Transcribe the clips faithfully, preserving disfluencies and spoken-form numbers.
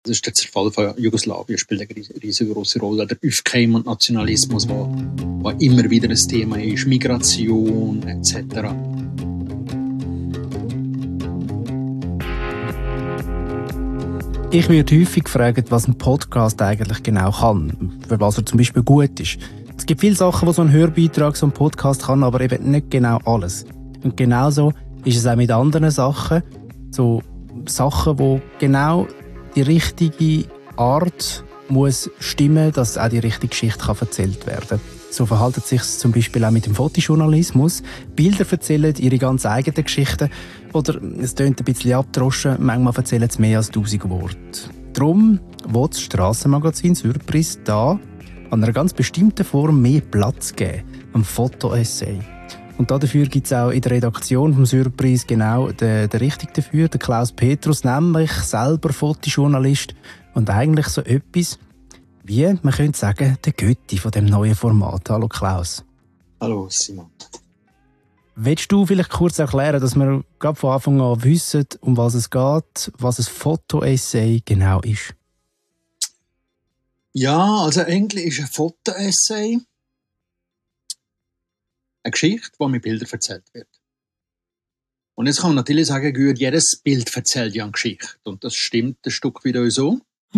Das ist der Zerfall von Jugoslawien, spielt eine riesengroße Rolle. Der Aufkeim und Nationalismus, wo, wo immer wieder ein Thema ist, Migration et cetera. Ich werde häufig gefragt, was ein Podcast eigentlich genau kann, für was er zum Beispiel gut ist. Es gibt viele Sachen, die so ein Hörbeitrag, so ein Podcast kann, aber eben nicht genau alles. Und genauso ist es auch mit anderen Sachen, so Sachen, die genau die richtige Art muss stimmen, dass auch die richtige Geschichte kann erzählt werden kann. So verhält es sich zum Beispiel auch mit dem Fotojournalismus. Bilder erzählen ihre ganz eigenen Geschichten. Oder es tönt ein bisschen abgedroschen, manchmal erzählen sie mehr als tausend Worte. Darum will das Strassenmagazin Surprise da an einer ganz bestimmten Form mehr Platz geben, am Foto-Essay. Und dafür gibt es auch in der Redaktion vom Surprise genau den, den Richtigen dafür, den Klaus Petrus, nämlich selber Fotojournalist und eigentlich so etwas wie, man könnte sagen, der Götti von dem neuen Format. Hallo Klaus. Hallo Simon. Willst du vielleicht kurz erklären, dass wir gerade von Anfang an wissen, um was es geht, was ein Foto-Essay genau ist? Ja, also eigentlich ist ein Foto-Essay eine Geschichte, die mit Bildern erzählt wird. Und jetzt kann man natürlich sagen, gut, jedes Bild erzählt ja eine Geschichte. Und das stimmt ein Stück wieder so.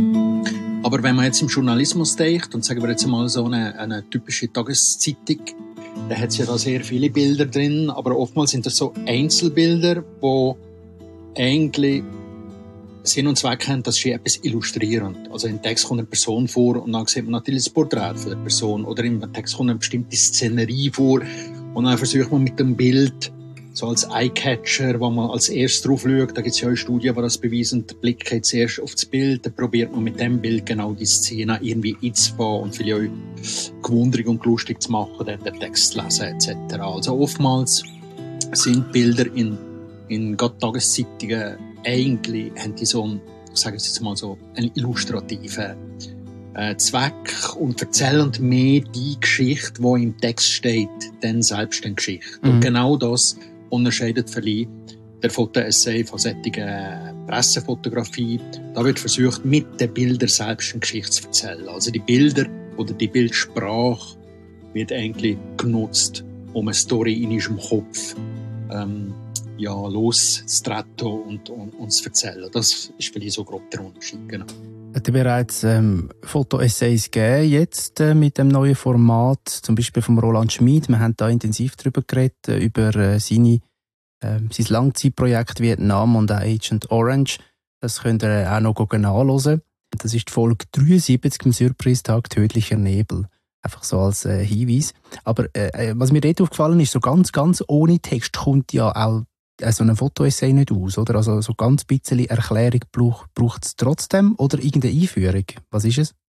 Aber wenn man jetzt im Journalismus denkt, und sagen wir jetzt mal so eine, eine typische Tageszeitung, da hat es ja da sehr viele Bilder drin, aber oftmals sind das so Einzelbilder, die eigentlich Sinn und Zweck haben, dass sie etwas illustrieren. Also im Text kommt eine Person vor und dann sieht man natürlich das Porträt von der Person. Oder im Text kommt eine bestimmte Szenerie vor und dann versucht man mit dem Bild so als Eyecatcher, wo man als erstes drauf schaut, da gibt es ja eine Studie, die das beweisen, der Blick geht zuerst auf das Bild, dann probiert man mit dem Bild genau die Szene irgendwie einzubauen und vielleicht auch gewundrig und lustig zu machen, dann den Text zu lesen et cetera. Also oftmals sind Bilder in, in gerade Tageszeitungen eigentlich, haben die so einen, sagen wir jetzt mal so, einen illustrativen äh, Zweck und erzählen mehr die Geschichte, die im Text steht, denn selbst die Geschichte. Mhm. Und genau das unterscheidet vielleicht der Foto-Essay von solcher Pressefotografie. Da wird versucht, mit den Bildern selbst eine Geschichte zu erzählen. Also die Bilder oder die Bildsprache wird eigentlich genutzt, um eine Story in unserem Kopf ähm, ja, loszutreten und, und, und zu erzählen. Das ist vielleicht so grob der Unterschied. Genau. Hat es bereits ähm, Foto-Essays gegeben, jetzt äh, mit dem neuen Format, zum Beispiel von Roland Schmid. Wir haben da intensiv darüber geredet, äh, über äh, seine, äh, sein Langzeitprojekt Vietnam und auch Agent Orange. Das könnt ihr auch noch nachhören. Das ist die Folge dreiundsiebzig im Surprise-Tag Tödlicher Nebel. Einfach so als äh, Hinweis. Aber äh, was mir dort aufgefallen ist, so ganz, ganz ohne Text kommt ja auch so ein Foto-Essay nicht aus, oder? Also so ganz bisschen Erklärung braucht es trotzdem oder irgendeine Einführung? Was ist es?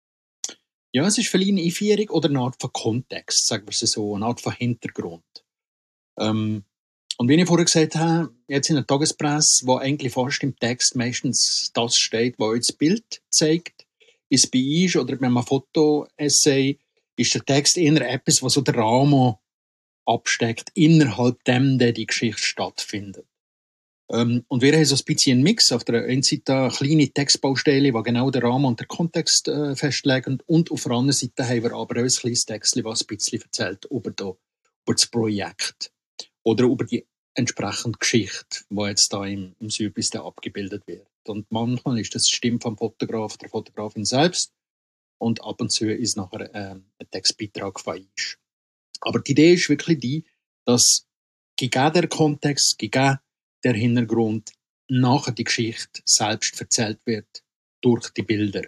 Ja, es ist vielleicht eine Einführung oder eine Art von Kontext, sagen wir es so, eine Art von Hintergrund. Ähm, und wie ich vorher gesagt habe, jetzt in der Tagespresse, wo eigentlich fast im Text meistens das steht, was das Bild zeigt, ist bei uns oder bei einem Foto-Essay ist der Text eher etwas, was so der Rahmen absteckt, innerhalb dem, der die Geschichte stattfindet. Ähm, und wir haben so ein bisschen einen Mix. Auf der einen Seite eine kleine Textbaustelle, die genau den Rahmen und den Kontext äh, festlegen. Und auf der anderen Seite haben wir aber auch ein kleines Textchen, was ein bisschen erzählt über, da, über das Projekt. Oder über die entsprechende Geschichte, die jetzt da im, im Surprise abgebildet wird. Und manchmal ist das die Stimme vom Fotograf, der Fotografin selbst. Und ab und zu ist nachher äh, ein Textbeitrag von uns. Aber die Idee ist wirklich die, dass gegeben der Kontext, gegeben der Hintergrund, nachher die Geschichte selbst erzählt wird durch die Bilder.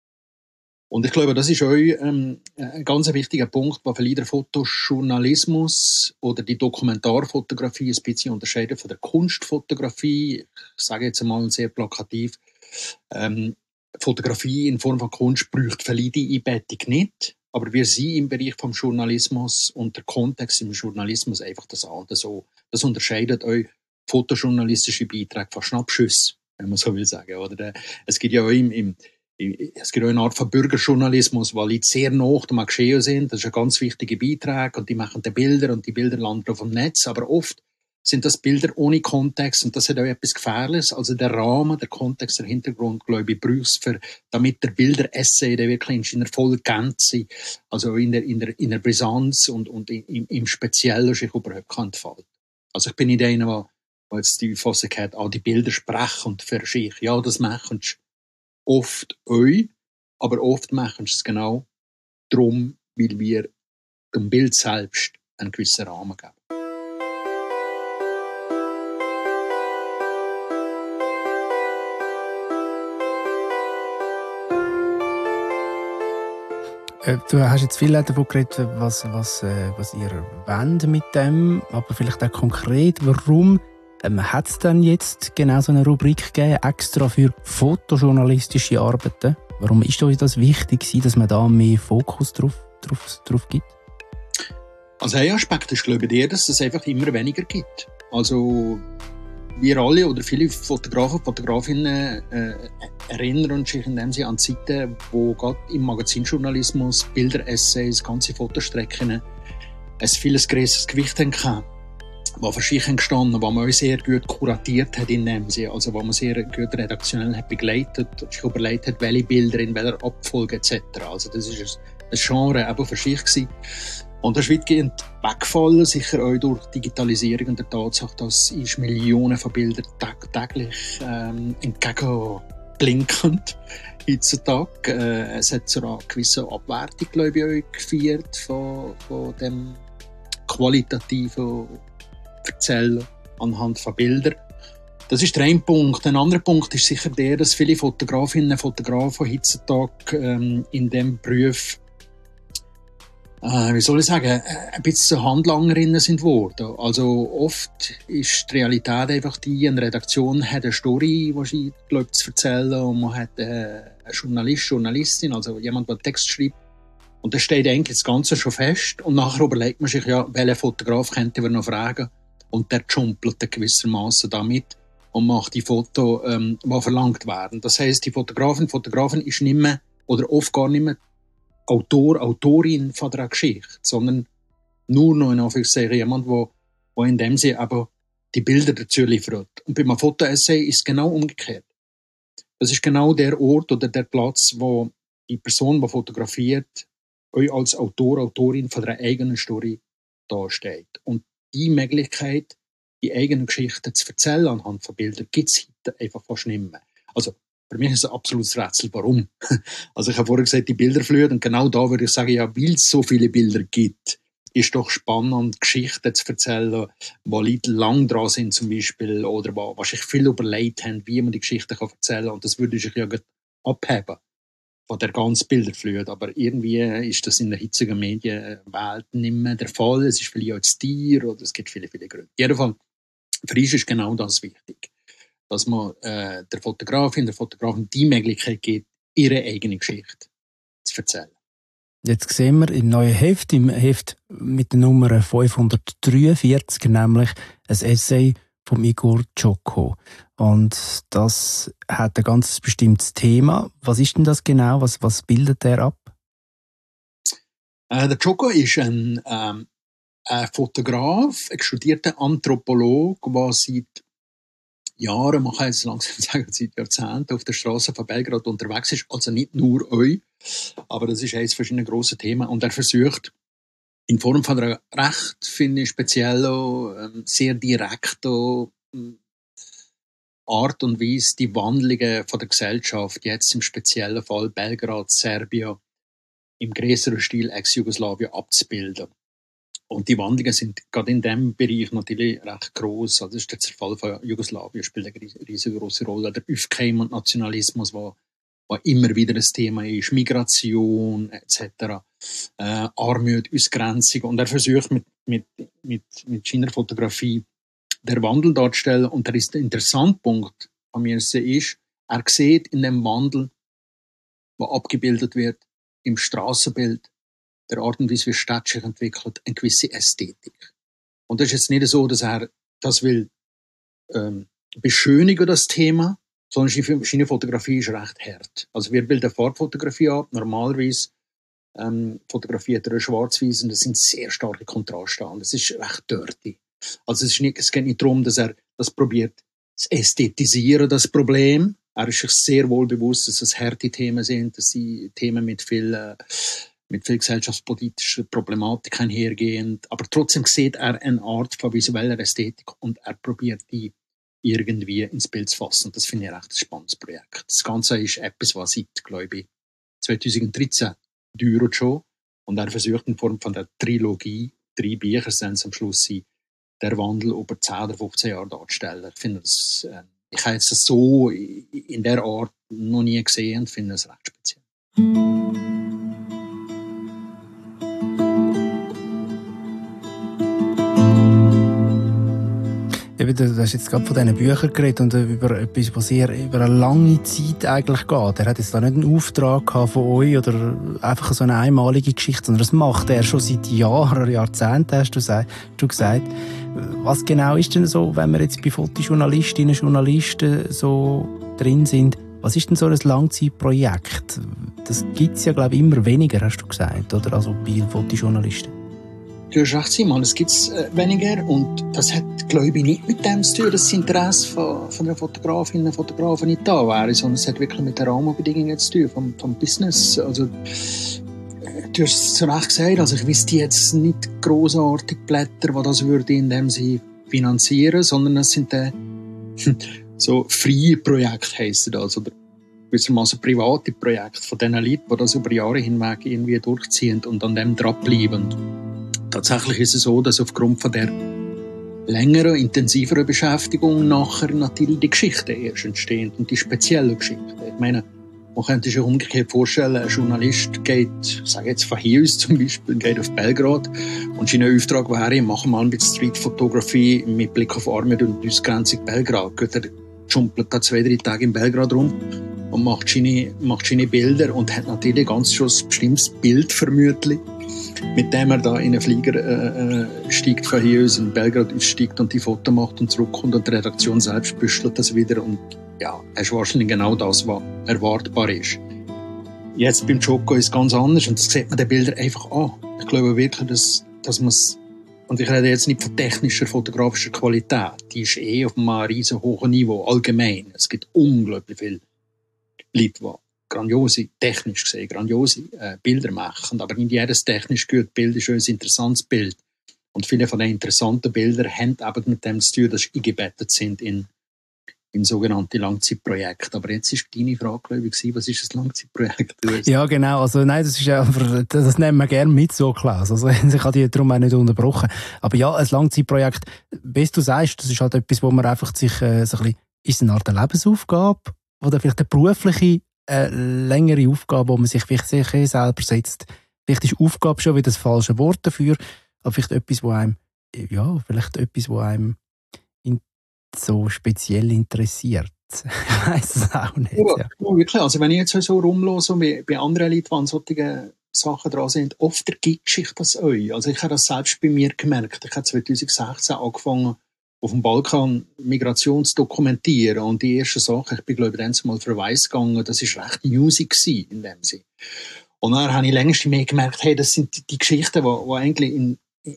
Und ich glaube, das ist auch ähm, ein ganz wichtiger Punkt, was vielleicht der Fotojournalismus oder die Dokumentarfotografie ein bisschen unterscheidet von der Kunstfotografie. Ich sage jetzt einmal sehr plakativ, ähm, Fotografie in Form von Kunst braucht vielleicht die Einbettung nicht. Aber wir sind im Bereich vom Journalismus und der Kontext im Journalismus einfach das andere so. Das unterscheidet euch fotojournalistische Beiträge von Schnappschüssen, wenn man so will sagen. Oder es gibt ja auch im, im, es gibt auch eine Art von Bürgerjournalismus, weil die sehr nah am Geschehen sind. Das ist ein ganz wichtiger Beitrag und die machen die Bilder und die Bilder landen auf dem Netz. Aber oft sind das Bilder ohne Kontext und das hat auch etwas Gefährliches. Also der Rahmen, der Kontext, der Hintergrund, glaube ich, brauchst für, damit der Bilder-Essay der wirklich in seiner vollen Gänze, also in der, in der, in der Brisanz und, und im, im Speziellen sich überhaupt kann entfalten. Also ich bin nicht einer, der, der jetzt die Fassung hat, ah, die Bilder sprechen und für sich. Ja, das machen sie oft euch, aber oft machen sie es genau darum, weil wir dem Bild selbst einen gewissen Rahmen geben. Du hast jetzt viel davon geredet, was, was, was ihr wollt mit dem, aber vielleicht auch konkret, warum ähm, hat es dann jetzt genau so eine Rubrik gegeben, extra für fotojournalistische Arbeiten? Warum ist euch das wichtig, dass man da mehr Fokus drauf, drauf, drauf gibt? Also ein Aspekt ist, glaube ich, der, dass es einfach immer weniger gibt. Also wir alle oder viele Fotografen und Fotografinnen äh, erinnern sich in dem Sinne an Zeiten, wo gerade im Magazinjournalismus Bilder-Essays, ganze Fotostrecken ein vieles grösseres Gewicht hatten, wo für sich gestanden, wo man auch sehr gut kuratiert hat in dem Sinne, also wo man sehr gut redaktionell hat begleitet, sich überlegt hat, welche Bilder in welcher Abfolge et cetera. Also das ist ein Genre eben für sich gewesen. Und das ist weitgehend weggefallen, sicher auch durch Digitalisierung und der Tatsache, dass ich Millionen von Bildern tagtäglich ähm, entgegenblinkend heutzutage. Äh, es hat zu einer gewissen Abwertung, glaube ich, auch geführt von, von dem qualitativen Erzählen anhand von Bildern. Das ist der eine Punkt. Ein anderer Punkt ist sicher der, dass viele Fotografinnen und Fotografen heutzutage ähm, in diesem Beruf Äh, wie soll ich sagen, ein bisschen Handlangerinnen sind geworden. Also oft ist die Realität einfach die, eine Redaktion hat eine Story, die sie glaubt zu erzählen, und man hat einen Journalist, Journalistin, also jemand, der einen Text schreibt. Und da steht eigentlich das Ganze schon fest. Und nachher überlegt man sich, ja, welchen Fotograf könnte man noch fragen. Und der jumpelt gewissermaßen damit und macht die Foto, ähm, die verlangt werden. Das heisst, die Fotografin, Fotografin ist nicht mehr, oder oft gar nicht mehr, Autor, Autorin von der Geschichte, sondern nur noch in Anführungszeichen jemand, der, der in dem Sinne aber die Bilder dazu liefert. Und bei einem Fotoessay ist es genau umgekehrt. Das ist genau der Ort oder der Platz, wo die Person, die fotografiert, euch als Autor, Autorin von der eigenen Story dasteht. Und die Möglichkeit, die eigene Geschichte zu erzählen anhand von Bildern, gibt es heute einfach fast nicht mehr. Also, für mich ist es ein absolutes Rätsel, warum. Also ich habe vorher gesagt, die Bilderflut, und genau da würde ich sagen, ja, weil es so viele Bilder gibt, ist doch spannend, Geschichten zu erzählen, wo Leute lang dran sind zum Beispiel, oder wo, wo sich viel überlegt haben, wie man die Geschichte kann erzählen kann. Und das würde sich ja abheben von der ganzen Bilderflut. Aber irgendwie ist das in der hitzigen Medienwelt nicht mehr der Fall. Es ist vielleicht auch das Tier, oder es gibt viele, viele Gründe. Jedenfalls, für uns ist genau das wichtig, dass man äh, der Fotografin, der Fotografin die Möglichkeit gibt, ihre eigene Geschichte zu erzählen. Jetzt sehen wir im neuen Heft, im Heft mit der Nummer fünfhundertdreiundvierzig, nämlich ein Essay von Igor Tschoko. Und das hat ein ganz bestimmtes Thema. Was ist denn das genau? Was, was bildet der ab? Äh, der Tschoko ist ein, ähm, ein Fotograf, ein studierter Anthropologe, der seit Jahren, man kann jetzt langsam sagen, seit Jahrzehnten auf der Straße von Belgrad unterwegs ist. Also nicht nur euch, aber das ist eines verschiedener grossen Themen. Und er versucht, in Form von einer recht, finde ich, speziell ähm, sehr direkten ähm, Art und Weise die Wandlungen von der Gesellschaft, jetzt im speziellen Fall Belgrad, Serbien, im größeren Stil Ex-Jugoslawien abzubilden. Und die Wandlungen sind gerade in diesem Bereich natürlich recht gross. Also das ist der Zerfall von Jugoslawien, spielt eine riesengroße Rolle. Der Aufkeim und Nationalismus, wo, wo immer wieder ein Thema ist, Migration et cetera, äh, Armut, Ausgrenzung. Und er versucht mit, mit, mit, mit seiner Fotografie den Wandel darzustellen. Und der ist der interessante Punkt an mir ist, er sieht in dem Wandel, der abgebildet wird, im Strassenbild, der Art und Weise, wie Stadt sich entwickelt, eine gewisse Ästhetik. Und das ist jetzt nicht so, dass er das will ähm, beschönigen, das Thema, sondern seine Fotografie ist recht hart. Also wir bilden Farbfotografie ab. Normalerweise ähm, fotografiert er schwarz-weiß und das sind sehr starke Kontraste an. Das ist recht dirty. Also es, ist nicht, es geht nicht darum, dass er das probiert zu ästhetisieren, das Problem. Er ist sich sehr wohl bewusst, dass es harte Themen sind, dass sie Themen mit viel, äh, mit viel gesellschaftspolitischer Problematik einhergehen. Aber trotzdem sieht er eine Art von visueller Ästhetik und er probiert die irgendwie ins Bild zu fassen. Das finde ich echt ein spannendes Projekt. Das Ganze ist etwas, was seit, glaube ich, zwanzig dreizehn dauert schon. Und er versucht in Form von der Trilogie, drei Bücher sind es am Schluss sein, der Wandel über zehn oder fünfzehn Jahre darzustellen. Ich finde das, äh, ich habe es so in der Art noch nie gesehen und finde es recht speziell. Eben, du hast jetzt gerade von diesen Büchern geredet und über etwas, was sehr über eine lange Zeit eigentlich geht. Er hat jetzt da nicht einen Auftrag gehabt von euch oder einfach so eine einmalige Geschichte, sondern das macht er schon seit Jahren, Jahrzehnten, hast du gesagt. Was genau ist denn so, wenn wir jetzt bei Fotojournalistinnen und Journalisten so drin sind, was ist denn so ein Langzeitprojekt? Das gibt es ja, glaube ich, immer weniger, hast du gesagt, oder? Also bei Fotojournalisten. Du hast recht, Simon, es gibt es äh, weniger und das hat, glaube ich, nicht mit dem zu tun, dass das Interesse von, von der Fotografin und Fotografen nicht da wäre, sondern es hat wirklich mit den Rahmenbedingungen zu tun, vom, vom Business. Also, äh, du hast es zu Recht gesagt, also ich wüsste jetzt nicht grossartig Blätter, die das würde, indem sie finanzieren, sondern es sind äh, so freie Projekte, heissen das, oder gewissermaßen private Projekte von diesen Leuten, die das über Jahre hinweg irgendwie durchziehen und an dem dranbleiben. Tatsächlich ist es so, dass aufgrund von der längeren, intensiveren Beschäftigung nachher natürlich die Geschichten erst entstehen und die speziellen Geschichten. Ich meine, man könnte sich umgekehrt vorstellen, ein Journalist geht, ich sage jetzt von hier aus zum Beispiel, geht auf Belgrad und sein Auftrag wäre, machen mal ein bisschen Street-Fotografie mit Blick auf Armut und Ausgrenzung Belgrad. Geht er schumpelt da zwei, drei Tage in Belgrad rum und macht seine, macht seine Bilder und hat natürlich ganz schon ein bestimmtes Bild vermutlich, mit dem er da in einen Flieger äh, steigt von hier aus in Belgrad aussteigt und die Fotos macht und zurückkommt und die Redaktion selbst büschelt das wieder und ja, das ist wahrscheinlich genau das, was erwartbar ist. Jetzt beim Joko ist es ganz anders und das sieht man den Bildern einfach an. Ich glaube wirklich, dass, dass man es, und ich rede jetzt nicht von technischer, fotografischer Qualität, die ist eh auf einem riesen hohen Niveau, allgemein. Es gibt unglaublich viele Leute, die grandiose, technisch gesehen, grandiose äh, Bilder machen. Aber nicht jedes technisch gute Bild ist ein interessantes Bild. Und viele von den interessanten Bildern haben eben mit dem zu tun, dass sie eingebettet sind in, in sogenannte Langzeitprojekte. Aber jetzt ist deine Frage, glaube ich, was ist ein Langzeitprojekt? Ja, genau. Also, nein, das ist ja, das nehmen wir gerne mit, so Klaus. Also, ich habe die darum auch nicht unterbrochen. Aber ja, ein Langzeitprojekt, wie du sagst, das ist halt etwas, wo man einfach sich, äh, so ein bisschen, ist eine Art Lebensaufgabe oder vielleicht eine berufliche eine längere Aufgabe, wo man sich vielleicht selber setzt. Vielleicht ist Aufgabe schon wieder das falsche Wort dafür, aber vielleicht etwas, wo einem, ja, vielleicht etwas, wo einem in, so speziell interessiert. Ich weiss es auch nicht. Ja, ja. Ja, wirklich. Also wenn ich jetzt so rumlose bei, bei anderen Leuten, die an solchen Sachen dran sind, oft ergibt sich das euch. Also ich habe das selbst bei mir gemerkt. Ich habe zwanzig sechzehn angefangen, auf dem Balkan Migration zu dokumentieren. Und die erste Sache, ich bin, glaube ich, dann mal für Weiss gegangen, das war recht Music in dem Sinne. Und dann habe ich längst mehr gemerkt, hey, das sind die, die Geschichten, die, die eigentlich in,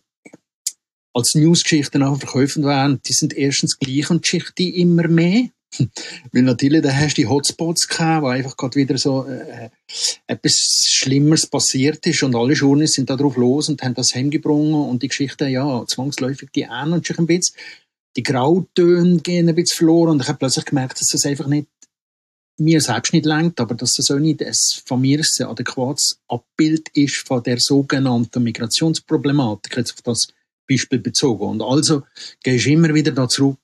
als Newsgeschichten auch verkauft werden, die sind erstens gleich und die Geschichten immer mehr. Weil natürlich, da hast du die Hotspots gehabt, wo einfach gerade wieder so äh, etwas Schlimmeres passiert ist und alle Journalisten sind da drauf los und haben das heimgebracht und die Geschichten, ja, zwangsläufig, die ähneln sich ein bisschen. Die Grautöne gehen ein bisschen verloren und ich habe plötzlich gemerkt, dass das einfach nicht, mir selbst nicht lenkt, aber dass das auch nicht ein, von mir ein adäquates Abbild ist von der sogenannten Migrationsproblematik, jetzt auf das Beispiel bezogen. Und also gehst du immer wieder da zurück,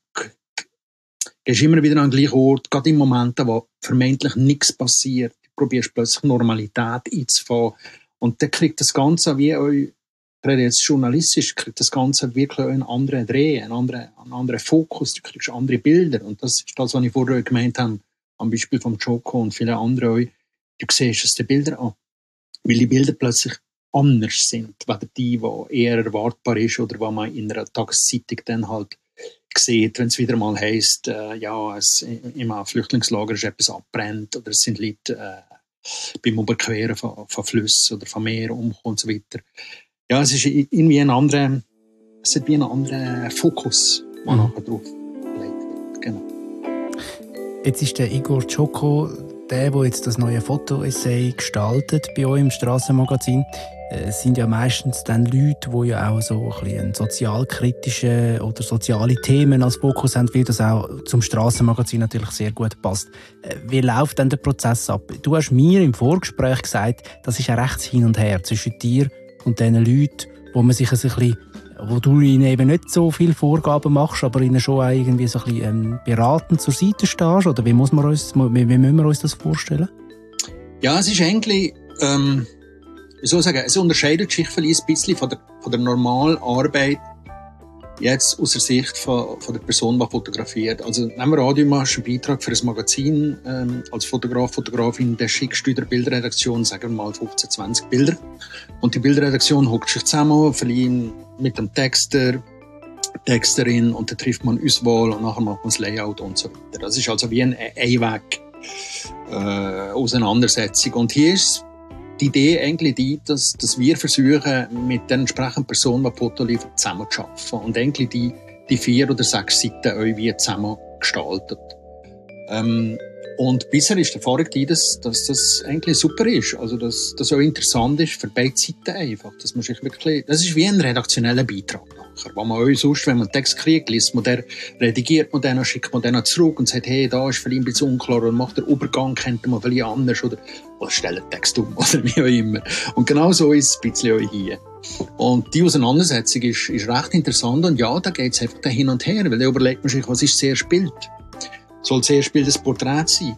gehst immer wieder an den gleichen Ort, gerade in Momenten, wo vermeintlich nichts passiert, du probierst plötzlich Normalität einzufahren und dann kriegt das Ganze wie euch, gerade jetzt journalistisch, kriegt das Ganze wirklich einen anderen Dreh, einen anderen, einen anderen Fokus, du kriegst andere Bilder. Und das ist das, was ich vorher gemeint habe, am Beispiel vom Joko und viele andere auch. Du siehst es den Bildern an. Weil die Bilder plötzlich anders sind, weder die, die eher erwartbar ist oder was man in einer Tageszeitung dann halt sieht, wenn es wieder mal heisst, äh, ja, es, im Flüchtlingslager ist etwas abbrennt oder es sind Leute äh, beim Überqueren von, von Flüssen oder von Meeren umgekommen und so weiter. Ja, es ist irgendwie ein anderer, es hat wie einen anderen Fokus, der Mhm. nachher drauf gelegt wird. Genau. Jetzt ist der Igor Czoko der, der jetzt das neue Foto-Essay gestaltet bei euch im Strassenmagazin. Es sind ja meistens dann Leute, die ja auch so ein bisschen sozialkritische oder soziale Themen als Fokus haben, wie das auch zum Strassenmagazin natürlich sehr gut passt. Wie läuft denn der Prozess ab? Du hast mir im Vorgespräch gesagt, das ist ein rechts hin und her zwischen dir und diesen Leuten, wo man sich ein bisschen, wo du ihnen eben nicht so viele Vorgaben machst, aber ihnen schon auch irgendwie so ein bisschen ähm, beratend zur Seite stehst. Oder wie, muss man uns, wie, wie müssen wir uns das vorstellen? Ja, es ist eigentlich, ähm, wie soll ich sagen, es unterscheidet sich vielleicht ein bisschen von der, von der normalen Arbeit jetzt aus der Sicht von, von der Person, die fotografiert. Also nehmen wir an, du machst einen Beitrag für ein Magazin ähm, als Fotograf, Fotografin, dann schickst du in der Bildredaktion, sagen wir mal fünfzehn, zwanzig Bilder. Und die Bildredaktion hockt sich zusammen, verliehen mit dem Texter, Texterin, und dann trifft man Auswahl und nachher macht man das Layout und so weiter. Das ist also wie eine Einweg äh, Auseinandersetzung. Und hier ist die Idee eigentlich die, dass, dass wir versuchen, mit der entsprechenden Person, die Foto liefert, zusammen zu arbeiten. Und eigentlich die, die vier oder sechs Seiten irgendwie zusammen gestaltet. Ähm, und bisher ist die Erfahrung die, dass, dass das eigentlich super ist. Also, dass das auch interessant ist für beide Seiten einfach. Dass man sich wirklich, das ist wie ein redaktioneller Beitrag nachher. Wo man auch sonst, wenn man einen Text kriegt, liest man den, redigiert man den, schickt man den zurück und sagt, hey, da ist vielleicht ein bisschen unklar, oder macht der Übergang, könnte man vielleicht anders, oder, oder stellt den Text um, oder wie auch immer. Und genau so ist es ein bisschen auch hier. Und die Auseinandersetzung ist, ist recht interessant, und ja, da geht es einfach hin und her, weil da überlegt man sich, was ist das erste Bild? Soll das erste Bild ein Porträt sein?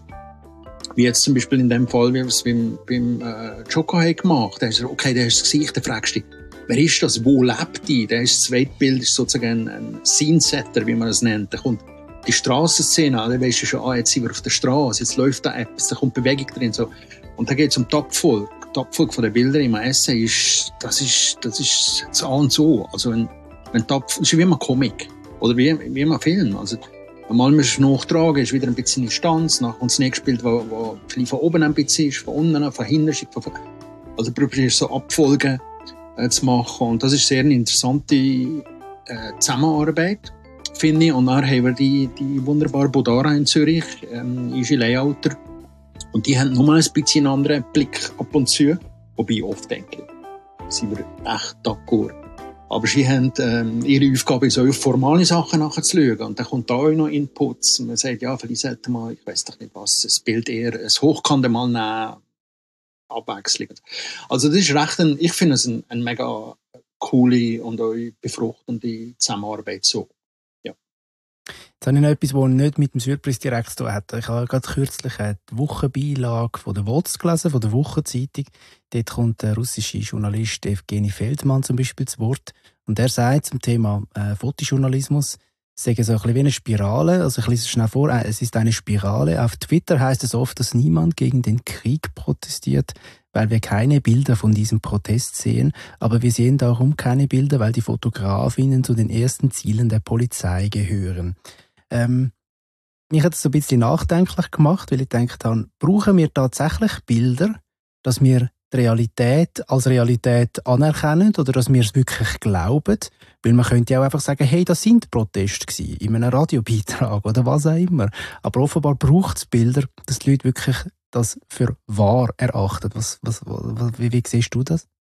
Wie jetzt zum Beispiel in dem Fall, wie wir es beim, beim äh, Czoko haben gemacht. Da ist er, okay, der ist das Gesicht, dann fragst du dich, wer ist das? Wo lebt die? Der ist das zweite Bild, ist sozusagen ein Scene-Setter, wie man es nennt. Da kommt die Strassenszene, da weisst du schon, ah, jetzt sind wir auf der Straße, jetzt läuft da etwas, da kommt Bewegung drin. So. Und da geht es um die Abfolge. Die Abfolge von den Bildern im Essay ist, das ist, das ist das A und so. Also, wenn, wenn die Abfolge, das ist wie ein Comic. Oder wie, wie ein Film. Also, einmal musst du nachtragen, ist wieder ein bisschen in Stanz, nachher kommt das nächste Bild, wo, wo vielleicht von oben ein bisschen ist, von unten, von hinten, von, von, also du probierst so Abfolgen äh, zu machen, und das ist sehr eine interessante äh, Zusammenarbeit, finde ich. Und dann haben wir die, die wunderbare Bodara in Zürich, ähm, ist Layouter, und die haben nochmal ein bisschen einen anderen Blick ab und zu, wobei oft denke ich, sind wir echt d'accord. Aber sie haben, ähm, ihre Aufgabe ist auch, auf formale Sachen nachzuschauen. Und dann kommt da auch noch Inputs. Man sagt, ja, vielleicht sollte man, ich weiss doch nicht was, das Bild eher, ein Hochkante mal nehmen, Abwechslung. Also das ist recht ein, ich finde es eine ein mega coole und auch befruchtende Zusammenarbeit so. Ja. Jetzt habe ich noch etwas, das nicht mit dem Surprise direkt zu tun hat. Ich habe gerade kürzlich die Wochenbeilage von der W O Z gelesen, von der Wochenzeitung. Dort kommt der russische Journalist Evgeny Feldmann zum Beispiel zu Wort. Und er sagt zum Thema äh, Fotojournalismus, es sei so ein bisschen wie eine Spirale. Also ich lese es schnell vor. Es ist eine Spirale. Auf Twitter heißt es oft, dass niemand gegen den Krieg protestiert, weil wir keine Bilder von diesem Protest sehen. Aber wir sehen darum keine Bilder, weil die Fotografinnen zu den ersten Zielen der Polizei gehören. Ähm, mich hat es so ein bisschen nachdenklich gemacht, weil ich gedacht habe, brauchen wir tatsächlich Bilder, dass wir die Realität als Realität anerkennen oder dass wir es wirklich glauben? Weil man könnte ja auch einfach sagen, hey, das sind Proteste gewesen, in einem Radiobeitrag oder was auch immer. Aber offenbar braucht es Bilder, dass die Leute wirklich das für wahr erachten. Was, was, was, wie, wie siehst du das?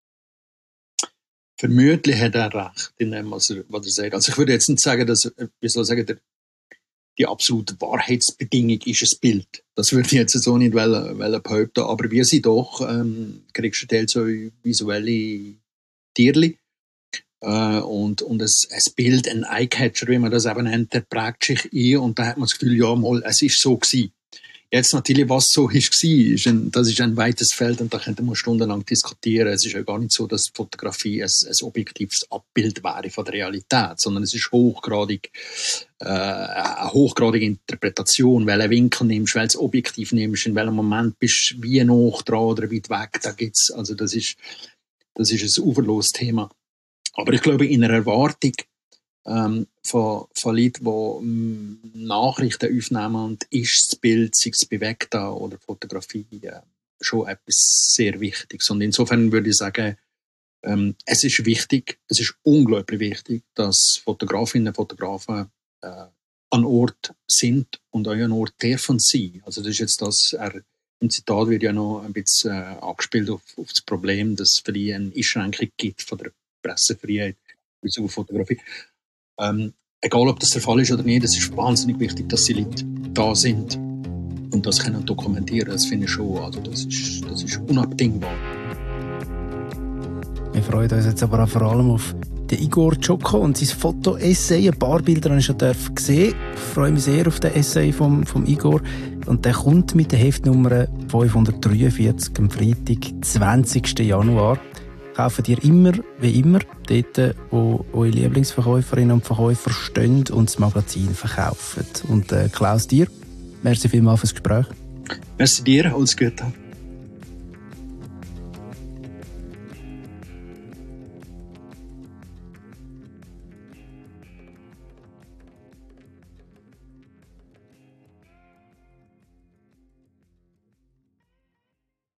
Vermutlich hat er recht in dem, was er, was er sagt. Also ich würde jetzt nicht sagen, dass, wie soll ich sagen, der, die absolute Wahrheitsbedingung ist ein Bild. Das würde ich jetzt so nicht wollen, wollen behaupten. Aber wir sind doch, ähm, kriegst du teils so visuelle Tierli. Äh, und, und ein, ein Bild, ein Eyecatcher, wie man das eben nennt, der prägt sich ein, und da hat man das Gefühl, ja, mal, es ist so gewesen. Jetzt natürlich, was so ist, ist ein, das ist ein weites Feld, und da könnte man stundenlang diskutieren. Es ist ja gar nicht so, dass die Fotografie ein, ein objektives Abbild wäre von der Realität, sondern es ist hochgradig, äh, eine hochgradige Interpretation, welchen Winkel nimmst, welches Objektiv nimmst, in welchem Moment bist du wie nah dran oder weit weg. Da gibt's, also das ist, das ist ein uferloses Thema. Aber ich glaube, in einer Erwartung, Ähm, von, von Leuten, die ähm, Nachrichten aufnehmen, und ist das Bild, sei es bewegt oder Fotografie, äh, schon etwas sehr Wichtiges. Und insofern würde ich sagen, Ähm, es ist wichtig, es ist unglaublich wichtig, dass Fotografinnen und Fotografen äh, an Ort sind und auch an Ort dürfen sein. Also das ist jetzt das, er, im Zitat wird ja noch ein bisschen äh, angespielt auf, auf das Problem, dass es für die eine Einschränkung gibt von der Pressefreiheit in Bezug auf Fotografie. Ähm, egal, ob das der Fall ist oder nicht, es ist wahnsinnig wichtig, dass die Leute da sind und das können dokumentieren. Das finde ich schon, also das ist, das ist unabdingbar. Wir freuen uns jetzt aber auch vor allem auf den Igor Czoko und sein Foto-Essay. Ein paar Bilder habe ich schon gesehen. Ich freue mich sehr auf den Essay vom, vom Igor. Und der kommt mit der Heftnummer fünfhundertdreiundvierzig am Freitag, zwanzigsten Januar. Kaufen ihr immer, wie immer, dort, wo eure Lieblingsverkäuferinnen und Verkäufer stehen und das Magazin verkaufen. Und äh, Klaus, dir, merci vielmals fürs Gespräch. Merci dir, alles Gute.